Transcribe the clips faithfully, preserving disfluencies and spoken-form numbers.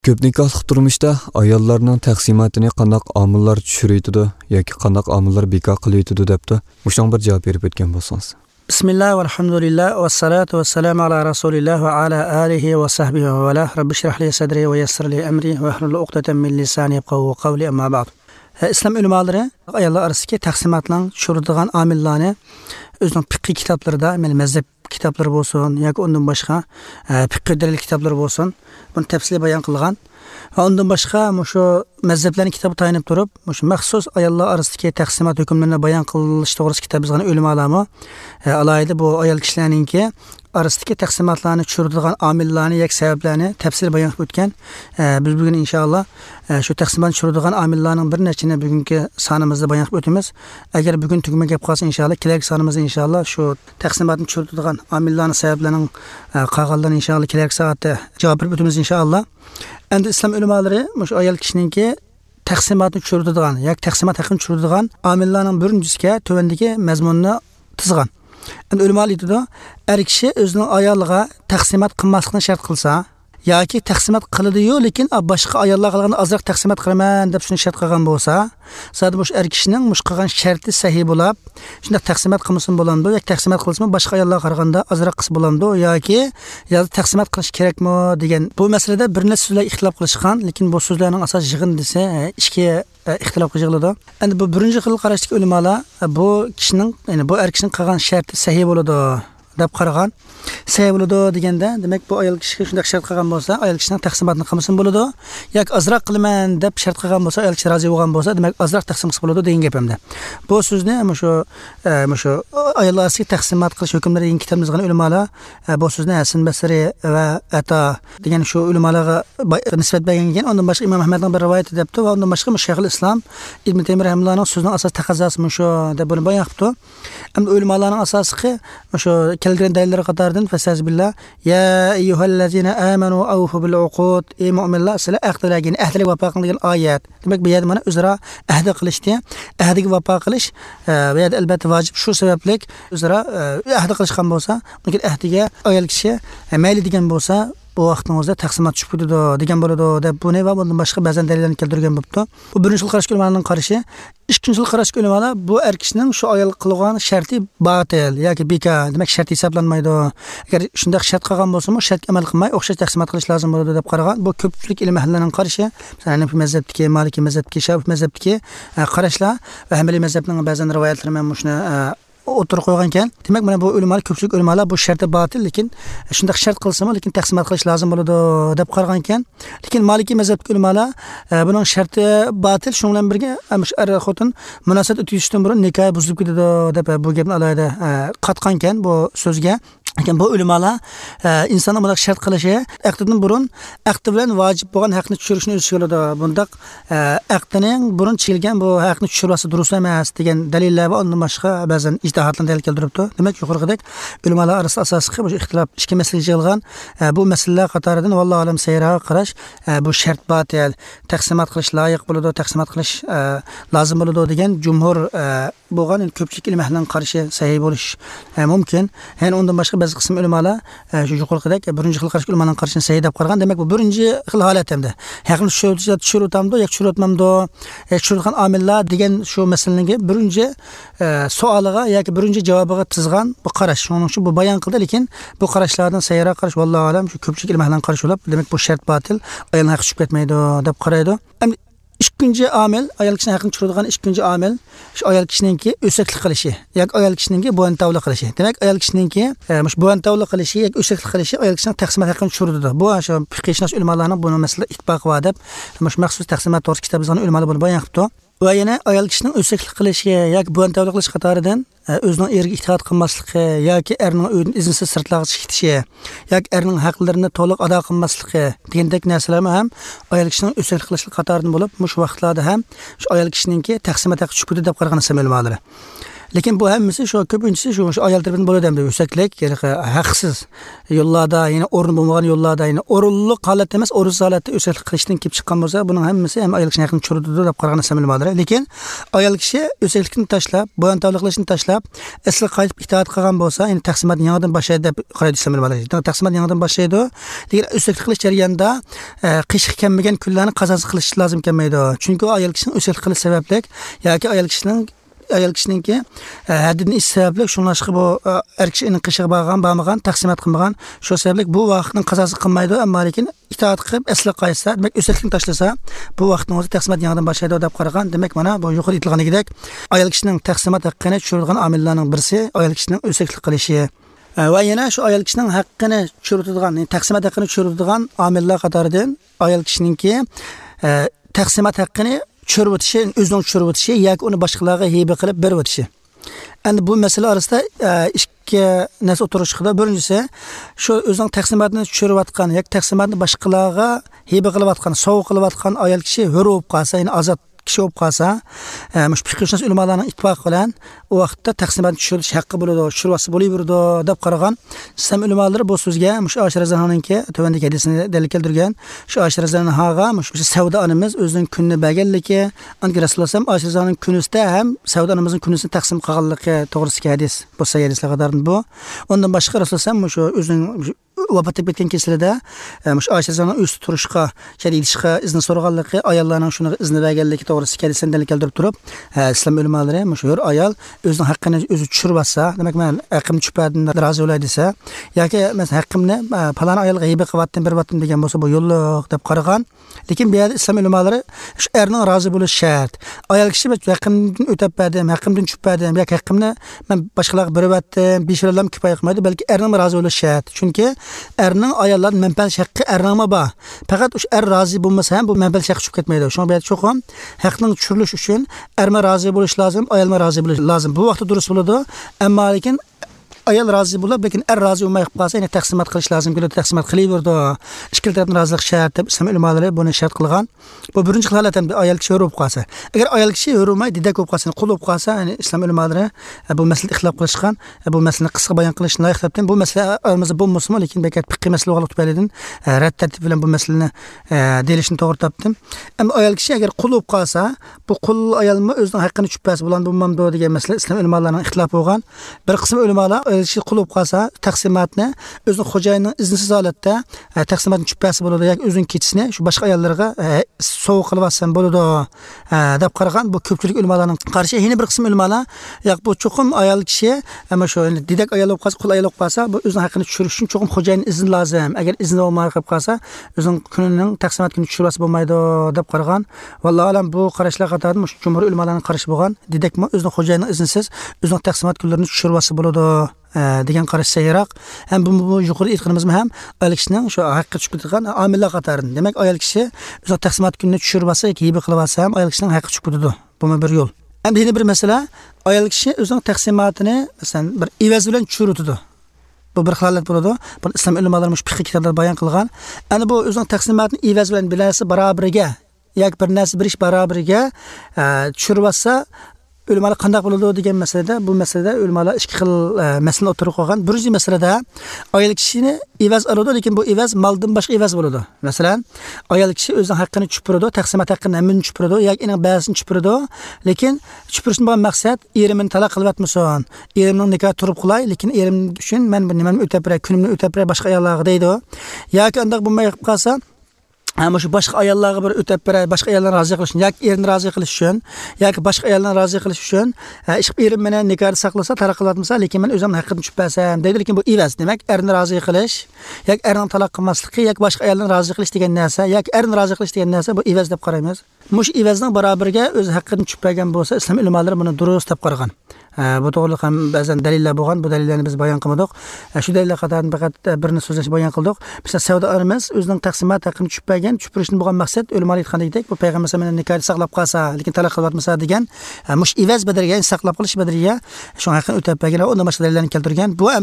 Ko'p nikohlik turmuşda ayollarning taqsimotini qanday omillar tushiraydi yoki qanday omillar bekor qilaydi debdi. Mushung bir javob berib o'tgan bo'lsangiz. Bismillah va alhamdulillah va salatu va salam ala rasulillah va ala alihi va sahbihi va la rabbi shrah li sadri va yassir li amri va hlul uqdatan min lisani yafqahu qawli amma ba'd. İslam ulemalari ayollar arasidagi taqsimotning tushiradigan omillarni o'zining fiqh kitoblarida, men mazhab kitoblari bo'lsin yoki undan boshqa fiqh dalil kitoblari bo'lsin, buni tafsili bayon qilgan. Va undan boshqa shu mazhablarning kitobi tayinib turib, shu maxsus ayollar arasidagi taqsimot hukmlarini bayon qilish to'g'risida kitob yozgan ulamalarmi alayida bu ayol kishilarningki arasidagi taqsimotlarni tushiradigan omillarni yoki sabablarni tafsil bayon qilib o'tgan. Biz bugun inshaalloh shu taqsimotni tushiradigan omillarning bir nechini bugungi sonimizda bayon qilib o'tamiz. Agar bugun tugma gap qolsa inshaalloh kelarki sonimizda inshaalloh shu taqsimotni tushiradigan omillarning sabablarining qolganlarini inshaalloh kelarki soatda javob berib o'tamiz inshaalloh. Endi islom ulemalari shu ayol kishiningki taqsimotni tushiradigan yoki taqsimot haqini tushiradigan omillarning birinchisiga tuvandagi mazmunni tizgan. Endi ulamo aytadi, er kishi o'zining ayoliga taqsimot qilmaslikni shart qilsa yoki taqsimot qiladi-yu, lekin boshqa ayollarga qilganda ozroq taqsimot qilaman deb shuni shart qilgan bo'lsa, sadda bu er kishining mush qilgan sharti sahih bo'lib, shunda taqsimot qilmasin bo'ladi yoki taqsimot qilsa boshqa ayollarga qaraganda ozroq qilsa bo'ladi yoki yoki taqsimot qilish kerakmi degan bu masalada bir necha so'zlar ixtilof qilishgan, lekin bu so'zlarning asos yig'in desa ikki ixtilof qilishiladi. Endi bu birinchi xil qarashdagi ulamolar bu kishining, ya'ni bu er kishining qilgan sharti sahih bo'ladi deb qaragan. Sahih bo'ladi deganda, demak bu ayol kishiga shunday shart qilgan bo'lsa, ayol kishining taqsimotini qilmasin bo'ladi. Yoki ozroq qilaman deb shart qilgan bo'lsa, ayol kishi rozi bo'lgan bo'lsa, demak ozroq taqsim qilsa bo'ladi degan gapimda. Bu so'zni shu shu ayollar orasiga taqsimot qilish hukmlari degan kitobni yozgan ulamolar bu so'zni Hasan Basri va Ata degan shu ulamolarga nisbat bergan. Undan boshqa Imom Ahmadning bir rivoyati debdi va undan boshqa Shayxul Islom Ibn Taymiy rahimahullohning so'zining asos taqozosi shu deb buni bayon qilibdi. Endi ulamolarning asosiy shu kelgan dalillar qatoridan fasaz billah ya ayyuhallazina amanu awfu bil uqud ey mu'minlar sizlar ahdilarga ahdiga vafo qiling degan oyat. Demak bu yerda mana o'zaro ahd qilishdi. Ahdiga vafo qilish bu yerda albatta vojib. Shu sababli o'zaro ahd qilishgan bo'lsa, lekin ahdiga ayol kishi mayli degan bo'lsa bu vaqtingizda taqsimot tushib ketadi degan bo'ladi deb buni va bundan boshqa ba'zan dalillarni keltirgan bo'libdi. Bu birinchi xil qarash ulamalarning qarashi. Ikkinchi xil qarash ulamalar bu er kishining shu ayol qilgan sharti batil yoki beka, demak shart hisoblanmaydi. Agar shunday shart qilgan bo'lsa, u shartga amal qilmay o'xshash taqsimot qilish lozim bo'ladi deb qaragan. Bu ko'pchilik ilm ahllarining qarashi. Masalan, Hanafi mazhabdagi, Maliki mazhabdagi, Shafi'i mazhabdagi qarashlar va Hanbali mazhabning ba'zan rivoyatlari ham shuni o'tir qo'ygan ekan. Demak, mana bu ulamalar, ko'pchilik ulamalar bu sharti batil, lekin shunday shart qilsa-mu, lekin taqsimot qilish lozim bo'ladi deb qaragan ekan. Lekin Maliki mazhabdagi ulamalar buning sharti batil, shu bilan birga er xotin munosabat o'tkazishdan burun nikoh buzilib ketadi deb bu gapni alayda qatgan ekan bu so'zga. Lekin bu ulamalar insonning bunday shart qilishi aqddan burun aqd bilan vojib bo'lgan haqni tushirishni o'z ichiga oladi. Bundaq aqdning burun chekilgan bu haqni tushirmasi durust emas degan dalillar va undan boshqa ba'zan ijtihodlarni dalil keltiribdi. Demak, yuqoridek ulamalar orasida asosiy bu ixtilof ikki masalaga yig'ilgan. Bu masalalar qatoridan vallohu alam sayraga qarash bu shart batil, taqsimot qilish loyiq bo'ladi, taqsimot qilish lozim bo'ladi degan jumhur bo'lgan ko'pchilik ilm ahlining qarashi sahih bo'lish mumkin. Ya'ni undan boshqa ba'zi qism ulamalar shu yuqoridek birinchi xil qarash ulamaning qarashini sahih deb qaragan. Demak, bu birinchi xil holat hamda. Haqni tushirib-tushirib-tamdo yoki tushirib-mamdo, tushirgan omillar degan shu masalaning birinchi savoliga yoki birinchi javobiga tizgan bu qarash. Shuning uchun bu bayon qildi, lekin bu qarashlardan sayra qarash vallohu alam shu ko'pchilik ilm ahlining qarashi bo'lib, demak bu shart batil, ayolning haqqi tushib ketmaydi deb qaraydi. İkinci amil, ayol kishining haqqini tushiradigan ikkinchi amil shu ayol kishiningki o'saklik qilishi yoki ayol kishiningki bo'yintovlik qilishi. Demak, ayol kishiningki mush bo'yintovlik qilishi yoki o'saklik qilishi ayol kishining taqsimot haqqini tushiradi. Bu shu fiqhshunos ulamolarning buni masala ittifoq va deb mush maxsus taqsimot to'g'risida kitob yozgan ulamolar buni bayon qilibdi. Va yana ayol kishining o'saklik qilishi yoki bo'yintovlik qilish qatoridan o'zining eriga itoat qilmasligi yoki erning uydan izinsiz sirtlarga chiqishi yoki erning haqlarini to'liq ado qilmasligi degandek narsalar ham ayol kishining o'saklik qilishi qatoridan bo'lib, mush vaqtlarda ham shu ayol kishiningki taqsimot haqqi tushib ketadi deb qaragan ulamalar. Lekin bu hammasi shu ko'pinchisi shu shu ayol tarafidan bo'ladi hamda o'saklik, ya'ni haqsiz yo'llarda, ya'ni o'rin bo'lmagan yo'llarda, ya'ni o'rinli holat emas, o'rinsiz holatda o'saklik qilishdan kelib chiqqan bo'lsa, buning hammasi ham ayol kishining haqini tushiradi deb qaragan islomlar. Lekin ayol kishi o'saklikni tashlab, bo'yontavlik qilishni tashlab, asli qaytib itoat qilgan bo'lsa, ya'ni taqsimotni yangidan boshlaydi deb qaraydi islomlar. Taqsimot yangidan boshlaydi. Lekin o'saklik qilish jarayonida qiyshiq kelmagan kunlarni qazosi qilish lozim kelmaydi. Chunki ayol kishining o'saklik qilish sababli yoki ayol kishining ayol kishiningki haddidan ish sababli shunlashqa bu er kishining qishig'i bo'lgan, bo'lmagan, taqsimot qilmagan, shu sababli bu vaqtning qazosi qilmaydi, ammo lekin itoat qilib asli qaytsa, demak o'saklikni tashlasa, bu vaqtning o'zi taqsimot yangidan boshlaydi deb qaragan. Demak, mana bu yuqori aytilganidek ayol kishining taqsimot haqqini tushiradigan omillarning birisi ayol kishining o'saklik qilishi. Va yana shu ayol kishining haqqini tushiradigan, taqsimot haqqini tushiradigan omillar qatoridan ayol kishiningki taqsimot haqqini tushirib o'tishi, o'zining tushirib o'tishi yoki uni boshqalarga hiba qilib berib o'tishi. Endi bu masala orasida ikki narsa o'tirishida, birinchisi shu o'zining taqsimotini tushirib atgan yoki taqsimotni boshqalarga hiba qilib atgan, sovg'a qilib atgan ayol kishi hur bo'lib qolsa, ya'ni azod kishi bo'lib qolsa, mush fiqhshunos ulamolarning ittifoqi bilan u vaqtda taqsimotni tushirish haqqi bo'ladi, tushirvasi bo'laveradi deb qaragan. Islom ulamolari bu so'zga mush Oysha roziyallohuningki tuvandagi hadisni dalil keltirgan. Shu Oysha roziyallohunga mush Savda onamiz o'zining kunini berganligi, anki Rasululloh ham Oysha roziyallohning kunisida ham Savda onamizning kunisini taqsim qilganligi to'g'risidagi hadis. Bu sahih hadislar qatoridan bu. Undan boshqa Rasululloh ham mush o'zining vafot etib ketgan kesilida mush Oysha roziyallohning o'zi turishga, shadidishga izni so'raganligi, ayollarning shuni izni berganligi to'g'risidagi hadisni dalil keltirib turib, islom ulamolari mush hur ayol o'zining haqqini o'zi tushirib olsa, demak men haqqimni tushirdim rozi bo'lay desa, yoki men haqqimni falon ayolga hiba qilyaptim, berayaptim degan bo'lsa, bu yo'lliq deb qaragan. Lekin bu yerda islom ulamolari shu erning rozi bo'lishi shart. Ayol kishi haqqimdan o'tab berdim, haqqimdan tushib berdim, yoki haqqimni men boshqalarga berayaptim, beshiralam kifoya qilmaydi, balki erning rozi bo'lishi shart. Chunki erning ayollar manfaat haqqi erning bor. Faqat o'sha er rozi bo'lmasa ham bu manfaat haqqi tushib ketmaydi. Shunga bu yerda cho'qim haqqning tushirilishi uchun erma rozi bo'lish lozim, ayolma rozi bo'lish lozim. Bu vaqtda durust bo'ladi. Ammo lekin ayol rozi bo'lib, lekin er rozi bo'lmay qolsa, yana taqsimot qilish lozim. Keladi taqsimot qilaverdi. Ikki tarafning rozilik shart deb islom ulamolari buni shart qilgan. Bu birinchi holat ham ayol kishi o'rib qolsa. Agar ayol kishi o'rmay didak bo'lib qolsa, qul bo'lib qolsa, ya'ni islom ulamolari bu masalada ixtilof qilishgan, bu masalani qisqa bayon qilishni loyiq debdim. Bu masala aramizda bo'lmasmi, lekin bekat fiqh masala bo'lib tufaylidan rad tartib bilan bu masalani delishni to'g'ri topdim. Ammo ayol kishi agar qul bo'lib qolsa, bu qul ayolmi o'zining haqqini tushpasi bilan bo'lmamdi degan masala islom ulamolarining ixtilofi bo'lgan. Bir qism ulamolar kishi qulub qolsa, taqsimotni o'zining xo'jayinining iznisiz holatda taqsimotni tushpasi bo'ladi yoki o'zining keçisini shu boshqa ayollarga sovg'a qilib olsam bo'ladi deb qaragan. Bu ko'pchilik ulamolarning qarshi. Yana bir qism ulamolar yo'q, bu cho'qim ayol kishi ama shu didak ayol bo'lib qolsa, qul ayol bo'lib qolsa, bu o'zining haqqini tushirish uchun cho'qim xo'jayinning izni lozim. Agar izni bo'lmay qolib qolsa, o'zining kunining taqsimot kuni tushirvasi bo'lmaydi deb qaragan. Vallohu alam bu qarashlar qatorida mush jumhur ulamolarning qarashi bo'lgan. Didakmi o'zining xo'jayinining iznisiz o'zining taqsimot kunlarini tushirvasi bo'ladi degan qarash sayroq. Ham bu, bu yuqori aytganimizmi ham ayol kishining shu haqqi tushib ketgan omillar qatoridan. Demak, ayol kishi o'z taqsimot kunini tushirib olsa, hiba qilib olsa ham ayol kishining haqqi tushib ketadi. Bu bir yo'l. Endi yana bir masala, ayol kishi o'zining taqsimotini masalan bir evaz bilan tushiradi. Bu bir holat bo'ladi. Buni islom ulamolari mush fiqh kitoblarida bayon qilgan. Ana bu o'zining taqsimotini evaz bilan bilasi barabariga yoki bir narsa bir ish barabariga tushirib olsa, ulamolar qanday bo'ladi degan masalada, bu masalada ulamolar ikki xil masala o'tirib qo'ygan. Birinchi masalada ayol kishini evaz oladi, lekin bu evaz maldan boshqa evaz bo'ladi. Masalan, ayol kishi o'zining haqqini tushiradi, taqsimot haqqini hamini tushiradi yoki uning ba'zisini tushiradi, lekin tushirishdan bo'lgan maqsad erimni talaq qilib atmasin, erimning nikoh turib qilay, lekin erim uchun men bir nimani o'tab beray, kunimni o'tab beray boshqa ayollarga deydi. Yoki unday bo'lmay qolsa, ama şu başka ayollarga bir o'tab beray, boshqa ayollarni rozi qilish yoki erini rozi qilish uchun yoki boshqa ayollarni rozi qilish uchun ish erim meni nikohni saqlasa, talaq qilatmasa, lekin men o'zim haqqimni tushpasam deydi. Lekin bu evaz, demak erini rozi qilish yoki erini talaq qilmasligi yoki boshqa ayollarni rozi qilish degan narsa yoki erini rozi qilish degan narsa bu evaz deb qaraymiz. Mush evazning barabariga o'z haqqini tushpagan bo'lsa, islom ulamolari buni durust deb qaragan. Bu to'g'ri ham ba'zan dalillar bo'lgan. Bu dalillarni biz bayon qilmadik. Shu dalillar qatoridan faqat birini so'zlash bayon qildik. Masalan, Savdo onamiz o'zining taqsimot haqqini tushpagan, tushirishni bo'lgan maqsad o'lmali aytgandek, bu payg'ambar sallallohu alayhi vasallam nikohni saqlab qolsa, lekin talaq qilib degan, mush evaz badriga, saqlab qilish badriga shu haqqini o'tab bergan, undan boshqa dalillarni keltirgan. Bu hamda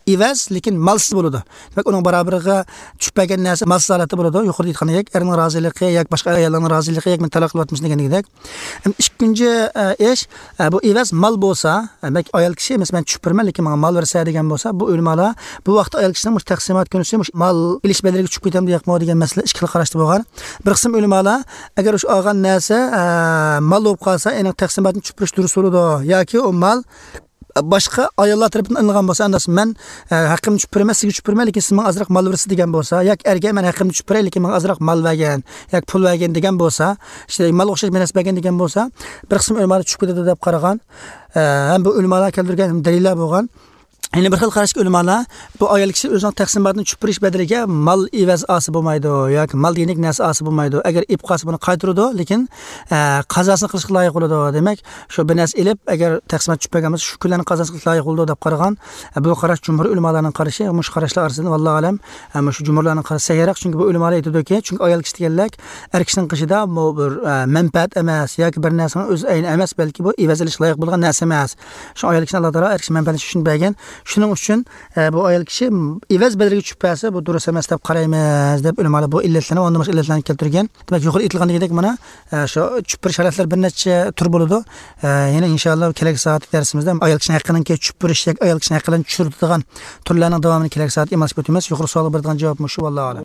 evaz lekin malsiz bo'ladi. Demak, uning barobariga tushib bergan narsa malsiz holati bo'ladi. Yuqorida aytganidek, erning roziligi yoki boshqa ayollarning roziligi yoki men taloq qilyapmiz degandek. Ikkinchi ish, bu evaz mal bo'lsa, demak ayol kishi emas, men tushib berman lekin menga mal bersa degan bo'lsa, bu o'lmalar bu vaqtda ayol kishining mush taqsimot kunisi mush mal ilish bedeliga tushib ketamdi yo'qmi degan masala ikki xil qarashda bo'lgan. Bir qism o'lmalar agar o'sha olgan narsa mal bo'lib qolsa, uni taqsimotni tushib berish durust bo'ladi yoki u mal boshqa ayollar tarafidan ilingan bo'lsa, andas men haqqimni tushib beraman, sizga tushib beraman, lekin siz menga azroq mal bersiz degan bo'lsa, yoki erga men haqqimni tushib beray, lekin menga azroq mal bergan yoki pul bergan degan bo'lsa, işte mal o'xshash menas bergan degan bo'lsa, bir qism o'lmalar tushib ketadi deb qaragan. Ham bu o'lmalar keltirgan dalillar bo'lgan. Yine bir xil qarashga o'lmalar bu ayol kishi o'zining taqsimotini tushib berish bedeliga mal evaz osi bo'lmaydi yoki mal denik narsa osi bo'lmaydi. Agar ib qolsa buni qaytaradi, lekin qazosini qilishga loyiq bo'ladi. Demak, shu bir narsa ilib agar taqsimot tushib bergan bo'lsa, shu kunlarni qazosini qilishga loyiq bo'ladi deb qaragan. Bu qarash jumhur ulamolarning qarashi, mush qarashlar orasida vallohu alam, shu jumhurlarning qarashi sayyoq, chunki bu ulamolar aytadiki, chunki ayol kishi deganlar er kishining qishida bu bir manfaat emas yoki bir narsaning o'z ayni emas, balki bu evaz ilish loyiq bo'lgan narsa emas. Shu ayol kishi Alloh taolo er kishi manfaatini tushunib bergan. Shuning uchun bu ayol kishi evaz bedeliga tushib bersa, bu durust emas deb qaraymiz deb ulamolar bu illatlarni, onda boshqa illatlarni keltirgan. Demak, yuqori aytilganidek mana shu tushib berish holatlari bir necha tur bo'ladi. Yana inshaalloh kelasi soat darsimizda ayol kishining haqqidan tushib berish yoki ayol kishining haqqidan tushiradigan turlarning davomini kelasi soat emas o'tamiz. Yuqori savolga beradigan javob shu vallohu alam.